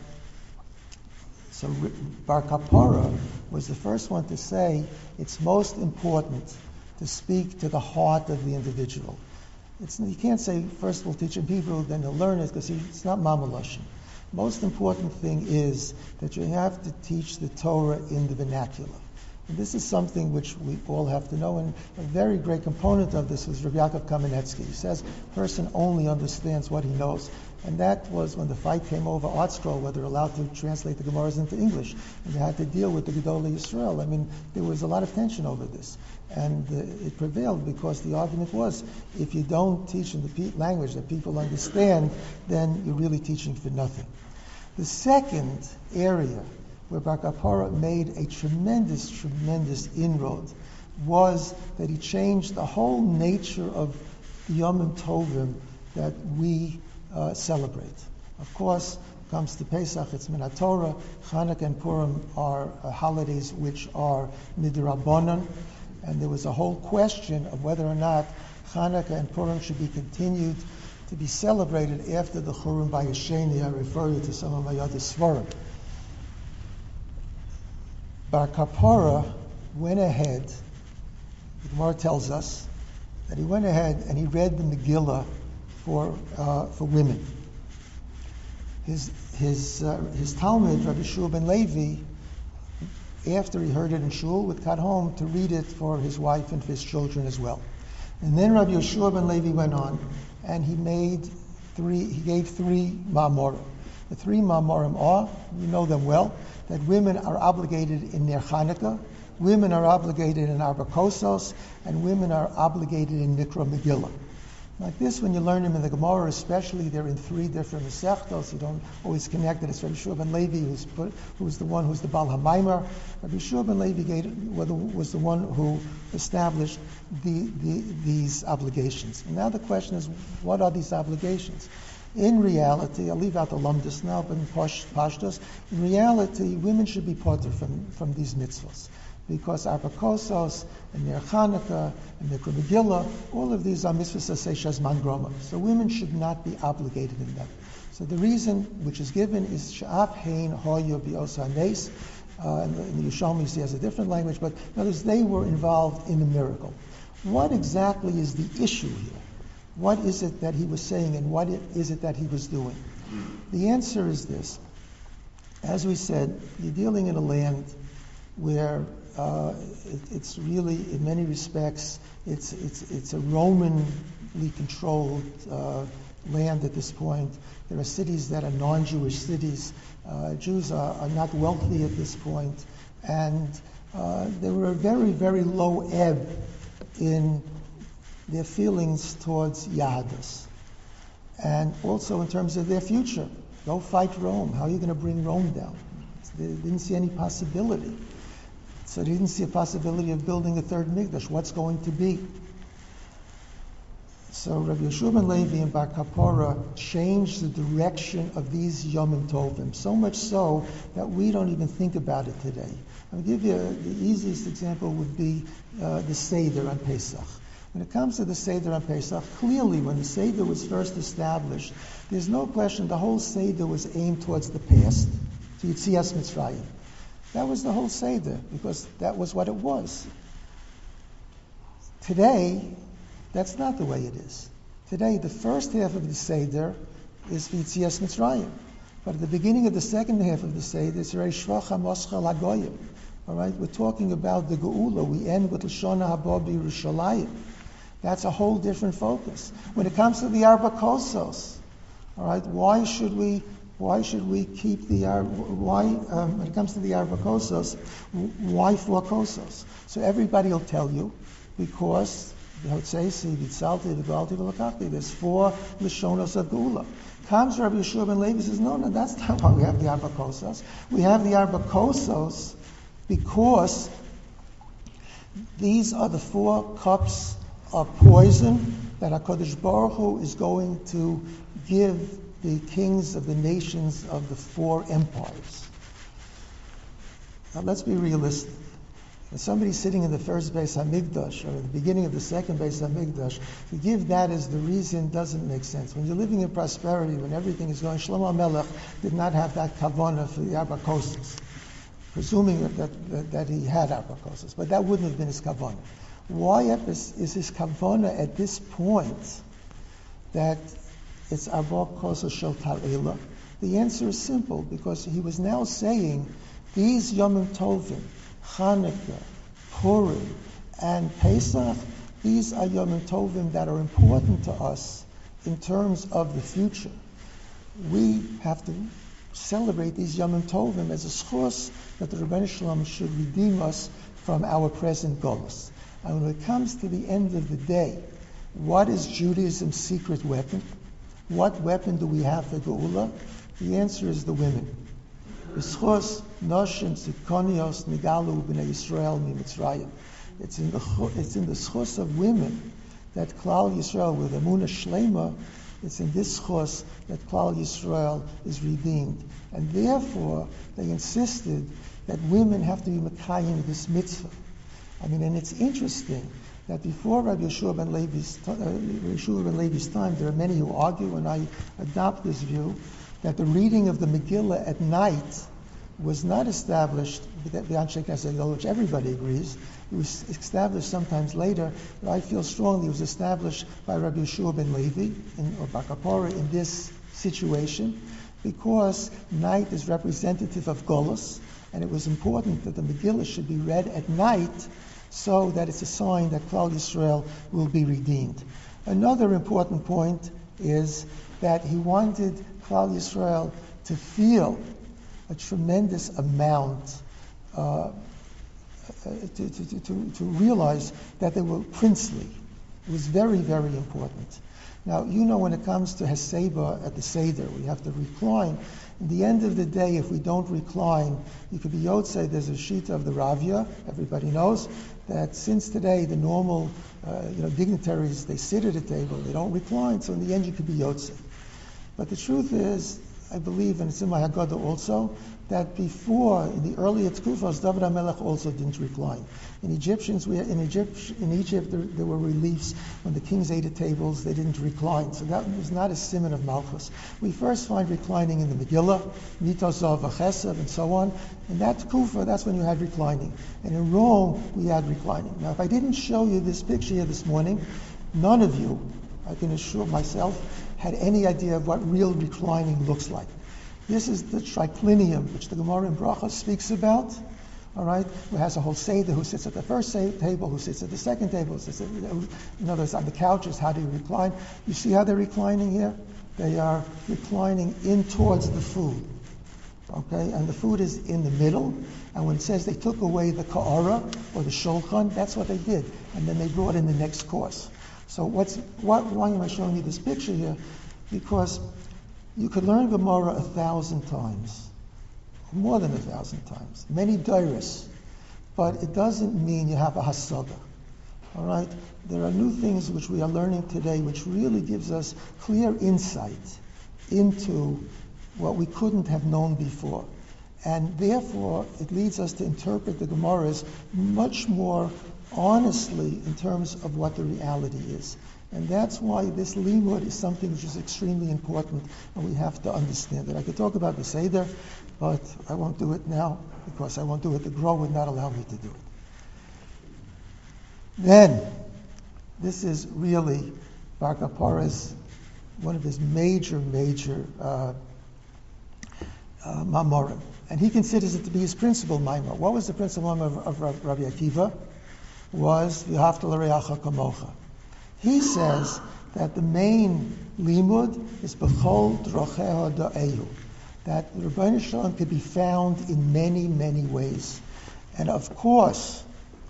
so Bar Kapara was the first one to say it's most important to speak to the heart of the individual. It's, you can't say, first we'll teach him Hebrew, then he'll learn it, because it's not Mamalashim. Most important thing is that you have to teach the Torah in the vernacular. And this is something which we all have to know, and a very great component of this was Rabbi Yaakov Kamenetsky. He says, person only understands what he knows. And that was when the fight came over Art Scroll, whether they're allowed to translate the Gemaras into English. And they had to deal with the Gedolei Yisrael. I mean, there was a lot of tension over this. And uh, it prevailed because the argument was, if you don't teach in the pe- language that people understand, then you're really teaching for nothing. The second area where Bar Kapara made a tremendous, tremendous inroad was that he changed the whole nature of the Yomim Tovim that we uh, celebrate. Of course, comes to Pesach, it's Minat Torah. Chanukah and Purim are uh, holidays which are midrabanan, and there was a whole question of whether or not Chanukah and Purim should be continued to be celebrated after the Churim by Yesheni. I refer you to some of my other svarim. Bar Kapara went ahead, the Gemara tells us, that he went ahead and he read the Megillah for uh, for women. His his uh, his Talmud, Rabbi Shua ben Levi, after he heard it in shul, would cut home to read it for his wife and for his children as well. And then Rabbi Yeshua ben Levi went on, and he made three. He gave three ma'amorim. The three ma'amorim are, you know them well, that women are obligated in Ner Chanukah, women are obligated in Arba Kosos, and women are obligated in Mikra Megillah. Like this, when you learn them in the Gemara, especially, they're in three different Masechtos. You don't always connect it. It's Rabbi Shua ben Levi, who's, put, who's the one who's the Baal HaMaimar. Rabbi Shua ben Levi gave, was the one who established the, the, these obligations. And now the question is, what are these obligations? In reality, I'll leave out the lumdus now, but in pashtos, in reality, women should be potter from, from these mitzvahs. Because Arba Kosos and Ner Chanukah and Mikra Megillah, all of these are mitzvahs that say Shazman Groma. So women should not be obligated in them. So the reason which is given is Sha'af Hein Hoyo B'Osa Nes. In the Yushalmi, he has a different language, but in other words, they were involved in the miracle. What exactly is the issue here? What is it that he was saying, and what is it that he was doing? The answer is this. As we said, you're dealing in a land where uh, it, it's really, in many respects, it's it's it's a Romanly controlled uh, land at this point. There are cities that are non-Jewish cities. Uh, Jews are, are not wealthy at this point, and uh, there were a very, very low ebb in their feelings towards Yahadus, and also in terms of their future. Go fight Rome. How are you going to bring Rome down? They didn't see any possibility. So they didn't see a possibility of building a third Mikdash. What's going to be? So Rabbi Yeshua ben Levi and Bar Kapora changed the direction of these Yomim Tovim, so much so that we don't even think about it today. I'll give you a, the easiest example would be uh, the Seder on Pesach. When it comes to the Seder on Pesach, clearly when the Seder was first established, there's no question the whole Seder was aimed towards the past, to Yetzias Mitzrayim. That was the whole Seder, because that was what it was. Today, that's not the way it is. Today, the first half of the Seder is Yetzias Mitzrayim. But at the beginning of the second half of the Seder, it's Reish Shvacha Moscha Lagoyim. All right, we're talking about the Geula. We end with Lashona Haba B'Yerushalayim. That's a whole different focus. When it comes to the Arba Kosos, all right, why should we why should we keep the Arba? Why um, when it comes to the Arba Kosos, why four Kosos? So everybody will tell you because. There's four Lashonos of Geula. Comes Rabbi Yeshua ben Levi says, no, no, that's not why we have the Arba Kosos. We have the Arba Kosos because these are the four cups of poison that HaKadosh Baruch Hu is going to give the kings of the nations of the four empires. Now let's be realistic. When somebody's sitting in the first Beis HaMikdash or in the beginning of the second Beis HaMikdash, to give that as the reason doesn't make sense. When you're living in prosperity, when everything is going, Shlomo HaMelech did not have that kavanah for the Arba Kosos, presuming that, that, that he had Arba Kosos, but that wouldn't have been his kavanah. Why is, is his kavanah at this point that it's Arba Kosos Shel Ta'ila? The answer is simple, because he was now saying these Yomim Tovim, Chanukah, Purim, and Pesach, these are Yom Tovim that are important to us in terms of the future. We have to celebrate these Yom Tovim as a schos that the Rebbeinu Shalom should redeem us from our present golus. And when it comes to the end of the day, what is Judaism's secret weapon? What weapon do we have for Geula? The answer is the women. B'schos noshim tzidkonios nigalu b'nei Yisrael miMitzrayim. It's in the it's in the schos of women that Klal Yisrael, with Emunah Shlema, it's in this schos that Klal Yisrael is redeemed. And therefore, they insisted that women have to be Mekayim this mitzvah. I mean, and it's interesting that before Rabbi Yeshua ben Levi's, uh, Yeshua ben Levi's time, there are many who argue, and I adopt this view, that the reading of the Megillah at night was not established, which everybody agrees. It was established sometimes later, but I feel strongly it was established by Rabbi Yeshua ben Levi in, or Bar Kapora in this situation, because night is representative of Golus, and it was important that the Megillah should be read at night so that it's a sign that Klal Yisrael will be redeemed. Another important point is that he wanted Klal Yisrael to feel a tremendous amount, uh, to, to, to, to realize that they were princely. It was very, very important. Now, you know, when it comes to Heseba at the Seder, we have to recline. In the end of the day, if we don't recline, you could be Yotzei. There's a sheet of the Ravya. Everybody knows that since today, the normal uh, you know, dignitaries, they sit at a table, they don't recline, so in the end you could be Yotzei. But the truth is, I believe, and it's in my Haggadah also, that before, in the earlier Tkufos, David HaMelech also didn't recline. In Egyptians, we, in Egypt, in Egypt there, there were reliefs when the kings ate at tables, they didn't recline. So that was not a simon of Malchus. We first find reclining in the Megillah, Mitosov, V'chesev, and so on. In that Tkufa, that's when you had reclining. And in Rome, we had reclining. Now, if I didn't show you this picture here this morning, none of you, I can assure myself, had any idea of what real reclining looks like. This is the triclinium, which the Gemara in Bracha speaks about, all right, who has a whole Seder, who sits at the first table, who sits at the second table, who sits at, in other words, on the couches. How do you recline? You see how they're reclining here? They are reclining in towards the food, okay, and the food is in the middle, and when it says they took away the ka'ara, or the shulchan, that's what they did, and then they brought in the next course. So what's, what, why am I showing you this picture here? Because you could learn Gemara a thousand times, more than a thousand times, many dairis, but it doesn't mean you have a hasaga. All right? There are new things which we are learning today which really gives us clear insight into what we couldn't have known before. And therefore, it leads us to interpret the Gemaras much more honestly in terms of what the reality is. And that's why this limud is something which is extremely important, and we have to understand it. I could talk about the Seder, but I won't do it now, because I won't do it. The Gra would not allow me to do it. Then, this is really Bar Kapora's, one of his major, major uh, uh, Mamorim. And he considers it to be his principal Maimor. What was the principal Maimor of, of Rabbi Akiva? Was V'ahavta l'reacha kamocha. He says that the main limud is b'chol drocheha da'ehu, that the Rebbeinu Shalom could be found in many, many ways. And of course,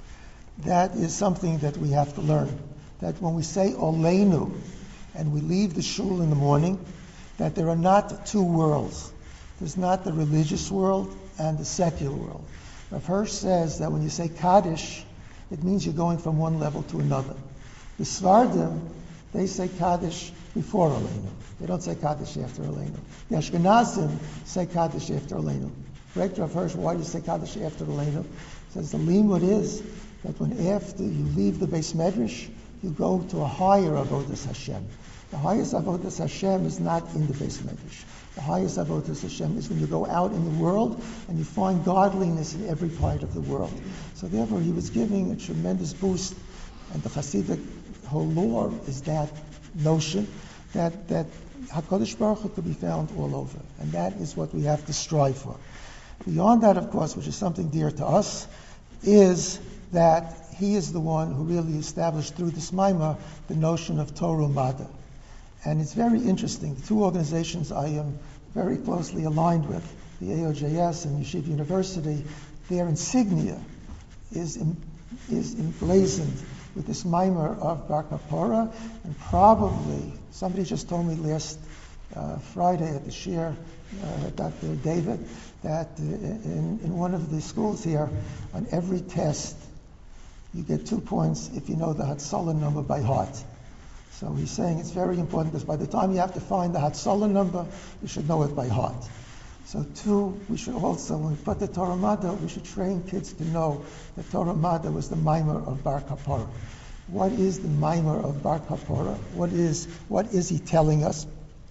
that is something that we have to learn. That when we say Oleinu, and we leave the shul in the morning, that there are not two worlds. There's not the religious world and the secular world. Rav Hirsch says that when you say Kaddish, it means you're going from one level to another. The Svardim, they say Kaddish before Oleinu. They don't say Kaddish after Oleinu. The Ashkenazim say Kaddish after Oleinu. Correct, Rav Hirsch, why do you say Kaddish after Oleinu? He says the limud is that when after you leave the Beis Medrash, you go to a higher Avodas Hashem. The highest Avodas Hashem is not in the Beis Medrash. The highest Avodas Hashem is when you go out in the world and you find godliness in every part of the world. So therefore, he was giving a tremendous boost, and the Hasidic whole lore is that notion that that HaKadosh Baruch Hu could be found all over, and that is what we have to strive for. Beyond that, of course, which is something dear to us, is that he is the one who really established through this Maimar the notion of Torah U'Madda. And it's very interesting. The two organizations I am very closely aligned with, the A O J S and Yeshiva University, their insignia is em, is emblazoned with this Maimar of Bar Kapora, and probably, somebody just told me last uh, Friday at the Shir, uh, Doctor David, that uh, in, in one of the schools here, on every test, you get two points if you know the Hatzalah number by heart. So he's saying it's very important because by the time you have to find the Hatzalah number, you should know it by heart. So two, we should also, when we put the Torah U'Madda, we should train kids to know that Torah U'Madda was the Maimar of Bar Kapora. What is the Maimar of Bar Kapora? What is, what is he telling us?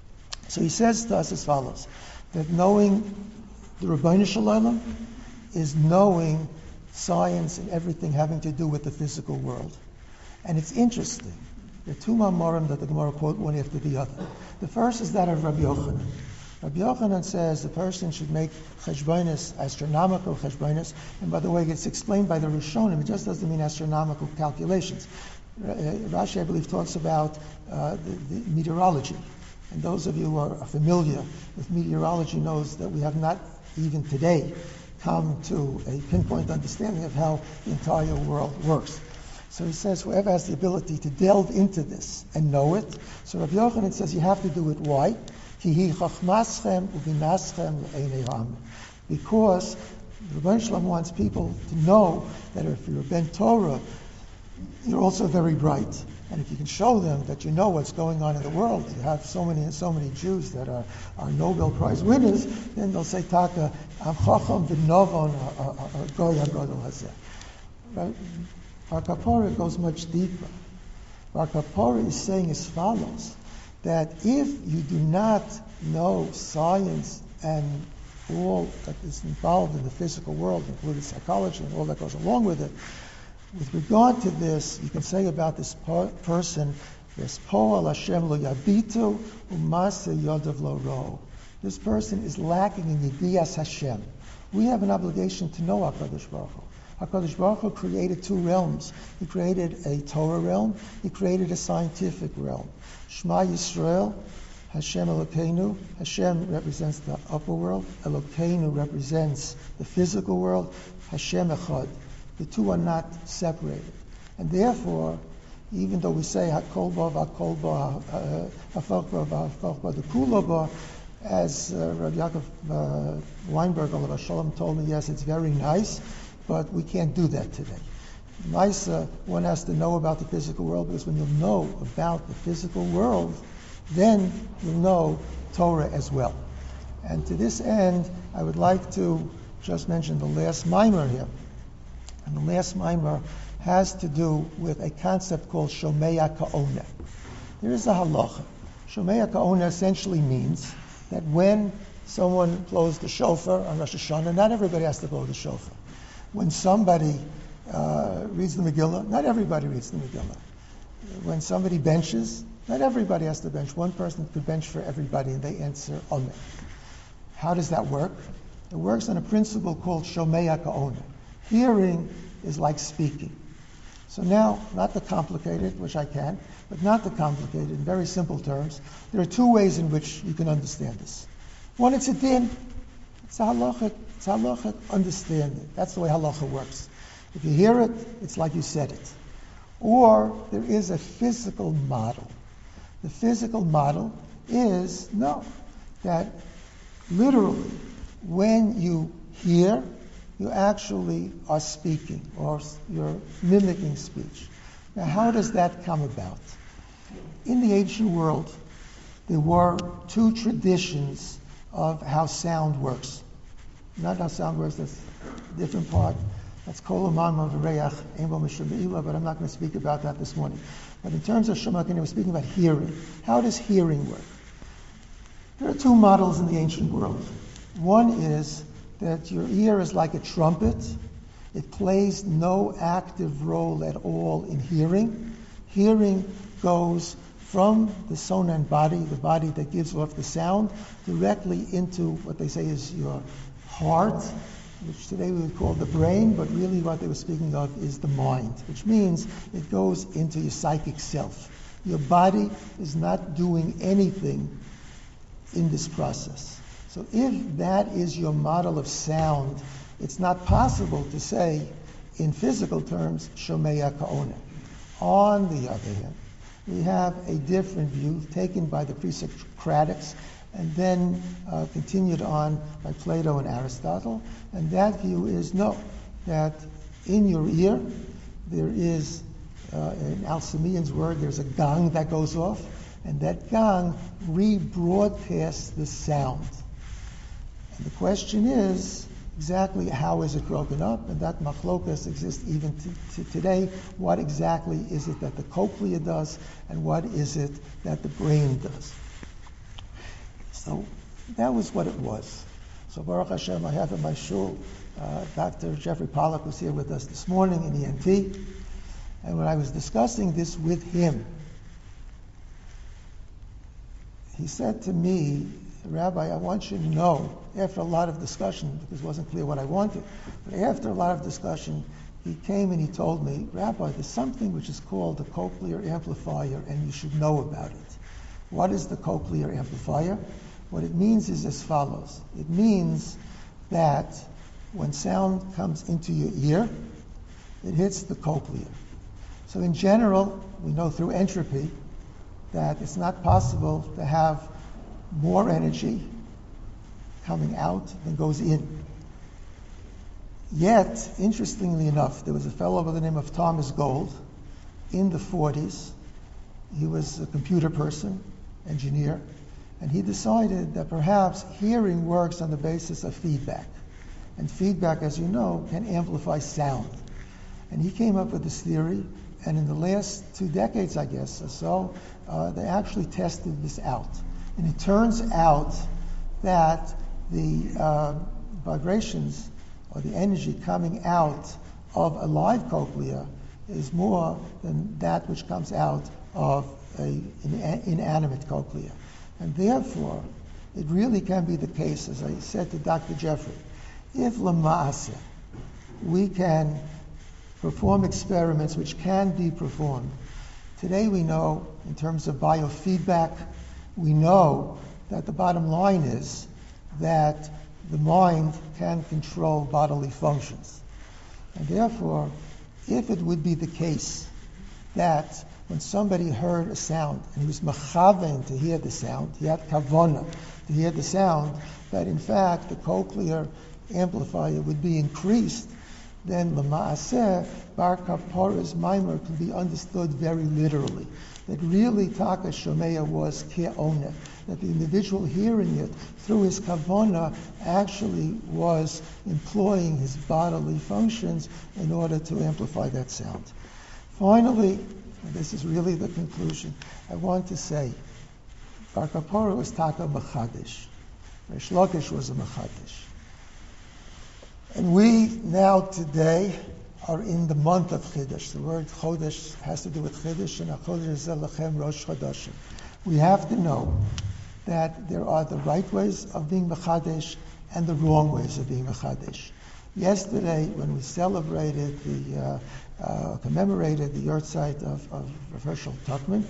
So he says to us as follows, that knowing the Rebbeinu Shalom is knowing science and everything having to do with the physical world. And it's interesting. There are two Mamorim that the Gemara quote one after the other. The first is that of Rabbi Yochanan. Rabbi Yochanan says the person should make cheshbonis, astronomical cheshbonis, and by the way, it's explained by the Rishonim. It just doesn't mean astronomical calculations. Uh, Rashi, I believe, talks about uh, the, the meteorology. And those of you who are familiar with meteorology knows that we have not even today come to a pinpoint understanding of how the entire world works. So he says whoever has the ability to delve into this and know it. So Rabbi Yochanan says you have to do it. Why? Because the Rebbeinu Shalom wants people to know that if you're a Ben Torah, you're also very bright. And if you can show them that you know what's going on in the world, you have so many and so many Jews that are, are Nobel Prize winners, then they'll say, Taka, I'm Chacham v'Novon Goy HaGadol Hazeh. Right? Bar Kapora goes much deeper. Bar Kapora is saying as follows, that if you do not know science and all that is involved in the physical world, including psychology and all that goes along with it, with regard to this, you can say about this po- person, this po'al Hashem lo yabitu u'masa yodav lo ro. This person is lacking in Yedias Hashem. We have an obligation to know HaKadosh Baruch Hu. HaKadosh Baruch Hu created two realms. He created a Torah realm. He created a scientific realm. Shema Yisrael, Hashem Elokeinu. Hashem represents the upper world. Elokeinu represents the physical world. Hashem Echad. The two are not separated. And therefore, even though we say Hakol Ba, Hakol Ba, Hafach Ba, Hafach Ba, the Kula Ba, as uh, Rabbi Yaakov uh, Weinberg, Alav Shalom, told me, yes, it's very nice, but we can't do that today. Maisa, one has to know about the physical world, because when you know about the physical world, then you'll know Torah as well. And to this end, I would like to just mention the last mimer here. And the last mimer has to do with a concept called Shomeya Ka'oneh. There is a halacha. Shomeya Ka'oneh essentially means that when someone blows the shofar on Rosh Hashanah, not everybody has to blow the shofar. When somebody uh, reads the Megillah, not everybody reads the Megillah. When somebody benches, not everybody has to bench. One person could bench for everybody, and they answer Amen. How does that work? It works on a principle called Shomeya Ka'oneh. Hearing is like speaking. So now, not the complicated, which I can, but not the complicated, in very simple terms, there are two ways in which you can understand this. One, it's a din. It's a halachic. It's a halachic. Understand it. That's the way halacha works. If you hear it, it's like you said it. Or there is a physical model. The physical model is, no, that literally, when you hear, you actually are speaking, or you're mimicking speech. Now, how does that come about? In the ancient world, there were two traditions of how sound works. Not how sound works, that's a different part. That's Kol Amam V'Reach Ein Bo Mishum Be'ila, but I'm not going to speak about that this morning. But in terms of Shema K'nei, we're speaking about hearing. How does hearing work? There are two models in the ancient world. One is that your ear is like a trumpet. It plays no active role at all in hearing. Hearing goes from the sonant body, the body that gives off the sound, directly into what they say is your heart, which today we would call the brain, but really what they were speaking of is the mind, which means it goes into your psychic self. Your body is not doing anything in this process. So if that is your model of sound, it's not possible to say, in physical terms, Shomeya Ka'oneh. On the other hand, we have a different view taken by the pre-Socratics and then uh, continued on by Plato and Aristotle. And that view is, no, that in your ear there is, uh, in Al-Samian's word, there's a gong that goes off, and that gong rebroadcasts the sound. And the question is, exactly how is it broken up? And that machlokas exists even to, to today. What exactly is it that the cochlea does, and what is it that the brain does? So that was what it was. So Baruch Hashem, I have in my shul uh, Doctor Jeffrey Pollack was here with us this morning in E N T, and when I was discussing this with him, he said to me, Rabbi, I want you to know, after a lot of discussion, because it wasn't clear what I wanted, but after a lot of discussion, he came and he told me, Rabbi, there's something which is called the cochlear amplifier, and you should know about it. What is the cochlear amplifier? What it means is as follows. It means that when sound comes into your ear, it hits the cochlea. So in general, we know through entropy that it's not possible to have more energy coming out than goes in. Yet, interestingly enough, there was a fellow by the name of Thomas Gold in the forties. He was a computer person, engineer, and he decided that perhaps hearing works on the basis of feedback. And feedback, as you know, can amplify sound. And he came up with this theory, and in the last two decades, I guess, or so, uh, they actually tested this out. And it turns out that the uh, vibrations or the energy coming out of a live cochlea is more than that which comes out of an inanimate cochlea. And therefore, it really can be the case, as I said to Doctor Jeffrey, if Lama'aseh, we can perform experiments which can be performed. Today we know, in terms of biofeedback, we know that the bottom line is that the mind can control bodily functions. And therefore, if it would be the case that when somebody heard a sound and he was machaven to hear the sound, he had kavana to hear the sound, that in fact the cochlear amplifier would be increased, then Lama'aseh, Bar Kapara's Maimer can be understood very literally. That really Taka Shomeya was Ke'oneh, that the individual hearing it through his Kavanah actually was employing his bodily functions in order to amplify that sound. Finally, and this is really the conclusion, I want to say, Bar Kapara was Taka Machadish. Reish Lakish was a Machadish. And we now today are in the month of Chiddush. The word Chodesh has to do with Chiddush, and Chodesh is Zelachem Rosh Chodashim. We have to know that there are the right ways of being Mechadesh and the wrong ways of being Mechadesh. Yesterday, when we celebrated the, uh, uh, commemorated the Yortzeit of, of Rav Hershel Tuchman,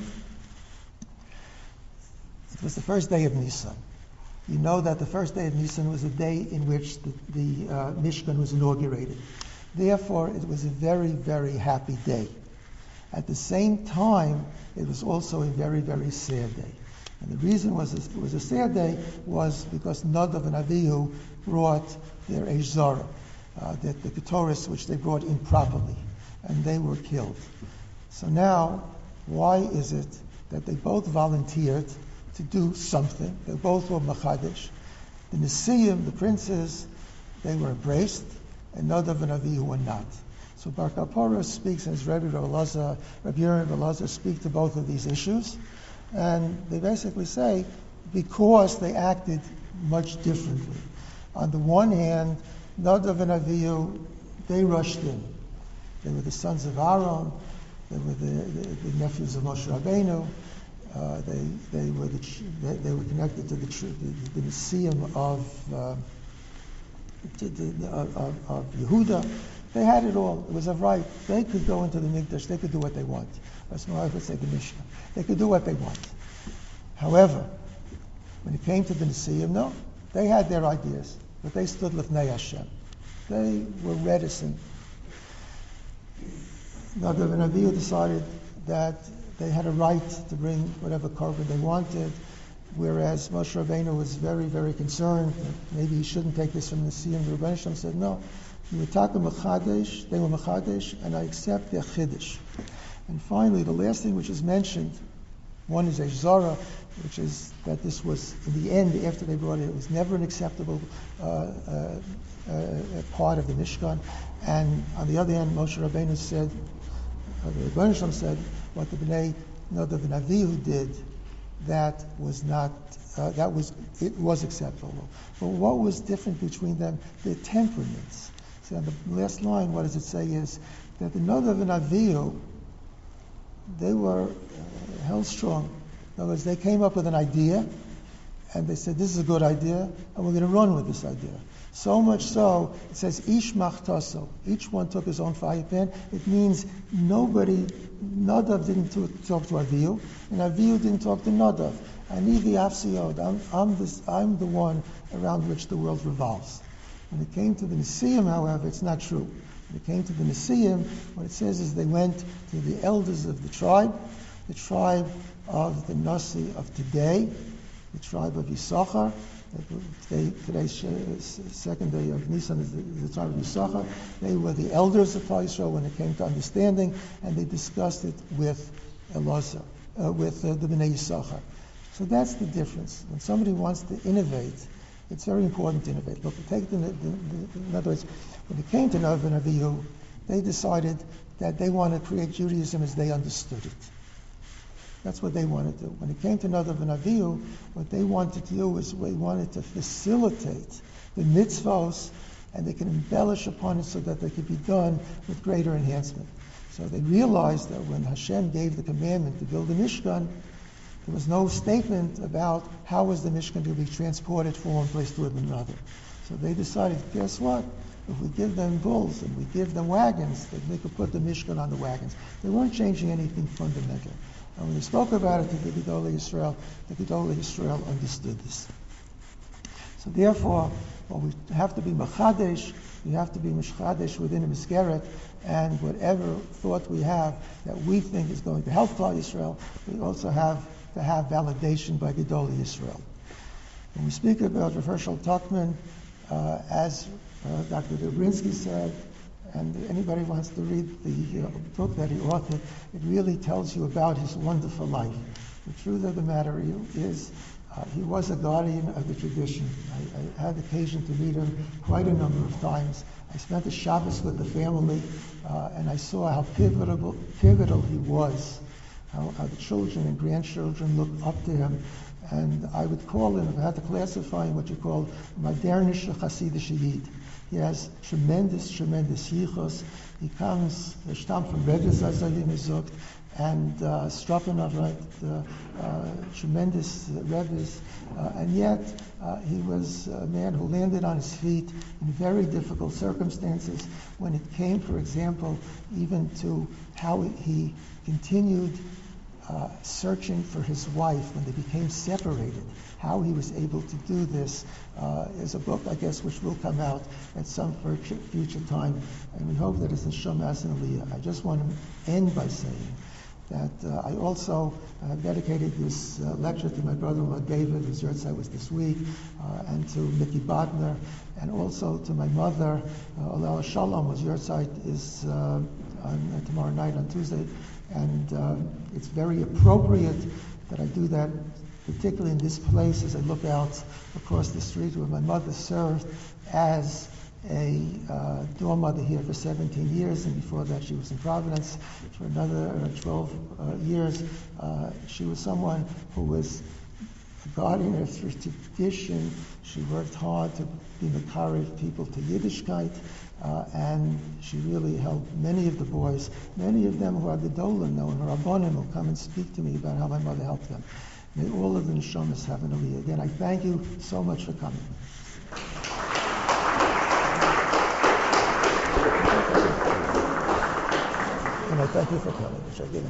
it was the first day of Nisan. You know that the first day of Nisan was the day in which the, the uh, Mishkan was inaugurated. Therefore, it was a very, very happy day. At the same time, it was also a very, very sad day. And the reason was it was a sad day was because Nadav and Avihu brought their Eish Zara, uh, the, the Keturah, which they brought improperly, and they were killed. So now, why is it that they both volunteered to do something? They both were Machadish. The Nesiim, the princes, they were embraced, and Nadav and Avihu were not. So Bar Kapara speaks, as Rabbi Rav Elazar, Rabbi Yerim Rav Elazar speak to both of these issues, and they basically say because they acted much differently. On the one hand, Nadav and Avihu, they rushed in. They were the sons of Aaron, they were the, the, the nephews of Moshe Rabbeinu. Uh, they they were the, they, they were connected to the the, the Nesiim of, uh, to the, of of Yehuda. They had it all. It was a right. They could go into the Mikdash. They could do what they want. That's why I would say the Mishnah. They could do what they want. However, when it came to the Nesiim, no, they had their ideas, but they stood Lifnei Hashem. They were reticent. Nadav and Avihu decided that they had a right to bring whatever korban they wanted, whereas Moshe Rabbeinu was very, very concerned that maybe he shouldn't take this from the Nesiim. The Rebbeinu Shalom said, no, you were taka Mechadesh, they were Mechadesh, and I accept their Chiddush. And finally, the last thing which is mentioned, one is Eish Zara, which is that this was, in the end, after they brought it, it was never an acceptable uh, uh, uh, part of the Mishkan. And on the other hand, Moshe Rabbeinu said, uh, the Rebbeinu Shalom said, what the Bnei Nadav and Avihu did, that was not, uh, that was, it was acceptable. But what was different between them? Their temperaments. See, on the last line, what does it say is that the Nadav and Avihu, they were uh, held strong. In other words, they came up with an idea, and they said, this is a good idea, and we're going to run with this idea. So much so, it says, Ish machtaso. Each one took his own fire pan. It means nobody, Nadav didn't talk to Avihu, and Avihu didn't talk to Nadav. Ani v'afsiyod. I'm, I'm, this, I'm the one around which the world revolves. When it came to the Nesiim, however, it's not true. When it came to the Nesiim, what it says is they went to the elders of the tribe, the tribe of the Nasi of today, the tribe of Yisachar. Today, today's second day of Nisan is the, is the tribe of Yisachar. They were the elders of Yisrael when it came to understanding, and they discussed it with Elazar, uh, with uh, the Bnei Yisachar. So that's the difference. When somebody wants to innovate, it's very important to innovate. Look, take the, the, the, in other words, when it came to Nadav and Avihu, they decided that they wanted to create Judaism as they understood it. That's what they wanted to do. When it came to Nadav and Avihu, what they wanted to do was they wanted to facilitate the mitzvahs, and they can embellish upon it so that they could be done with greater enhancement. So they realized that when Hashem gave the commandment to build the Mishkan, there was no statement about how was the Mishkan to be transported from one place to another. So they decided, guess what? If we give them bulls and we give them wagons, that they could put the Mishkan on the wagons. They weren't changing anything fundamental. And when they spoke about it to the Gedolei Yisrael, the Gedolei Yisrael understood this. So therefore, well, we have to be Mechadesh, we have to be Mishchadesh within a Miskeret, and whatever thought we have that we think is going to help Klal Yisrael, we also have to have validation by Gedolei Yisrael. When we speak about Rav Hershel Tuchman, uh, as uh, Doctor Dobrinsky said, and anybody wants to read the uh, book that he authored, it really tells you about his wonderful life. The truth of the matter is, uh, he was a guardian of the tradition. I, I had occasion to meet him quite a number of times. I spent the Shabbos with the family, uh, and I saw how pivotal, pivotal he was, how, how the children and grandchildren looked up to him. And I would call him, if I had to classify him, what you call modernische Hasidische Yid. He has tremendous, tremendous yichus. He comes, er stammt from Rebbe's, as I gesagt, and uh, Strapanov, right, uh, uh, tremendous uh, Rebbe's, uh, and yet uh, he was a man who landed on his feet in very difficult circumstances when it came, for example, even to how he continued Uh, searching for his wife when they became separated. How he was able to do this uh, is a book, I guess, which will come out at some future time, and we hope that it's in Shomas and Aliyah. I just want to end by saying that uh, I also uh, dedicated this uh, lecture to my brother-in-law David, whose yahrzeit was this week, uh, and to Mickey Bodner, and also to my mother, uh, Olela Shalom, whose yahrzeit is uh, on, uh, tomorrow night on Tuesday. And um, it's very appropriate that I do that, particularly in this place, as I look out across the street where my mother served as a uh, dorm mother here for seventeen years, and before that she was in Providence for another uh, twelve uh, years. Uh, she was someone who was a guardian of tradition. She worked hard to be encourage people to Yiddishkeit. Uh, and she really helped many of the boys, many of them who are Gedolim now, and Rabbonim will come and speak to me about how my mother helped them. May all of the Neshamas have an Aliyah. Again, I thank you so much for coming. And I thank you for coming, which I did.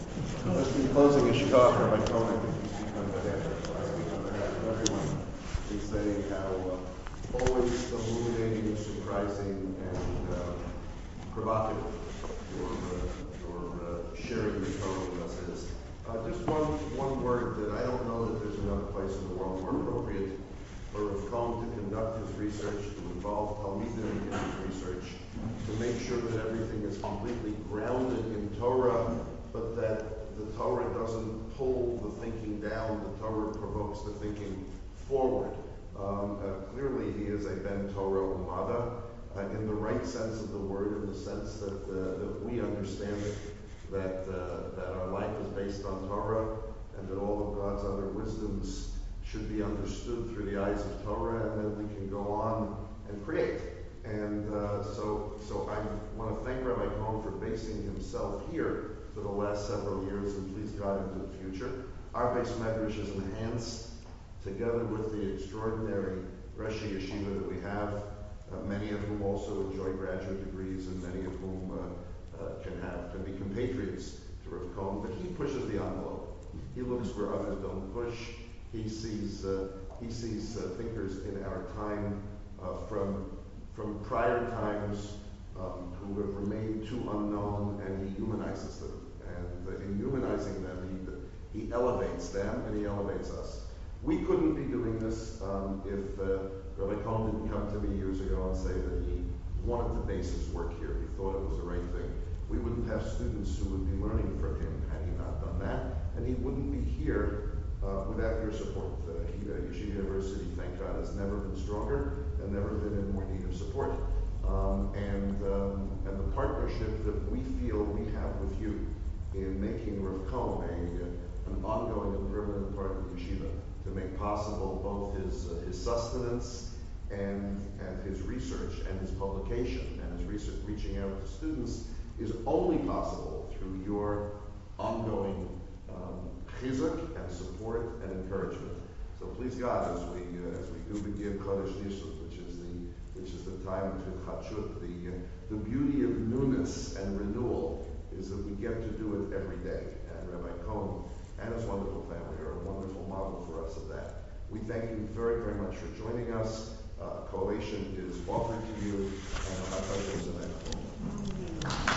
In closing, a shikah for my phone, I think you speak on behalf of, I speak on behalf of everyone, in saying how uh, always illuminating, surprising, and uh, provocative your, uh, your uh, sharing the Torah with us is. Uh, just one one word that I don't know that there's another place in the world more appropriate for Rav Cohen to conduct his research, to involve Talmidim in his research, to make sure that everything is completely grounded in Torah, but that the Torah doesn't pull the thinking down, the Torah provokes the thinking forward. Um, uh, clearly, he is a Ben Torah Umada, uh, in the right sense of the word, in the sense that, uh, that we understand it, that, uh, that our life is based on Torah, and that all of God's other wisdoms should be understood through the eyes of Torah, and then we can go on and create. And uh, so, so I want to thank Rabbi Cohen for basing himself here for the last several years, and please God into the future. Our base medrash is enhanced together with the extraordinary Rosh Yeshiva that we have, uh, many of whom also enjoy graduate degrees, and many of whom uh, uh, can have can be compatriots to Rav Cohen. But he pushes the envelope. He looks where others don't push. He sees uh, he sees uh, thinkers in our time uh, from from prior times um, who have remained too unknown, and he humanizes them. And uh, in humanizing them, he he elevates them and he elevates us. We couldn't be doing this um, if uh, Rabbi Cohen didn't come to me years ago and say that he wanted to base his work here. He thought it was the right thing. We wouldn't have students who would be learning from him had he not done that, and he wouldn't be here uh, without your support. Uh, he, uh, Yeshiva University, thank God, has never been stronger and never been in more need of support. Um, and, um, and the partnership that we feel we have with you in making Rav Cohen a, an ongoing and permanent part of the yeshiva, to make possible both his uh, his sustenance and and his research and his publication and his research reaching out to students is only possible through your ongoing um, chizuk and support and encouragement. So please God, as we uh, as we do begin Chodesh Nissan, which is the which is the time of Chachut, the uh, the beauty of newness and renewal is that we get to do it every day. And Rabbi Cohen and his wonderful family are a wonderful model for us of that. We thank you very, very much for joining us. Uh, a collation is offered to you, and a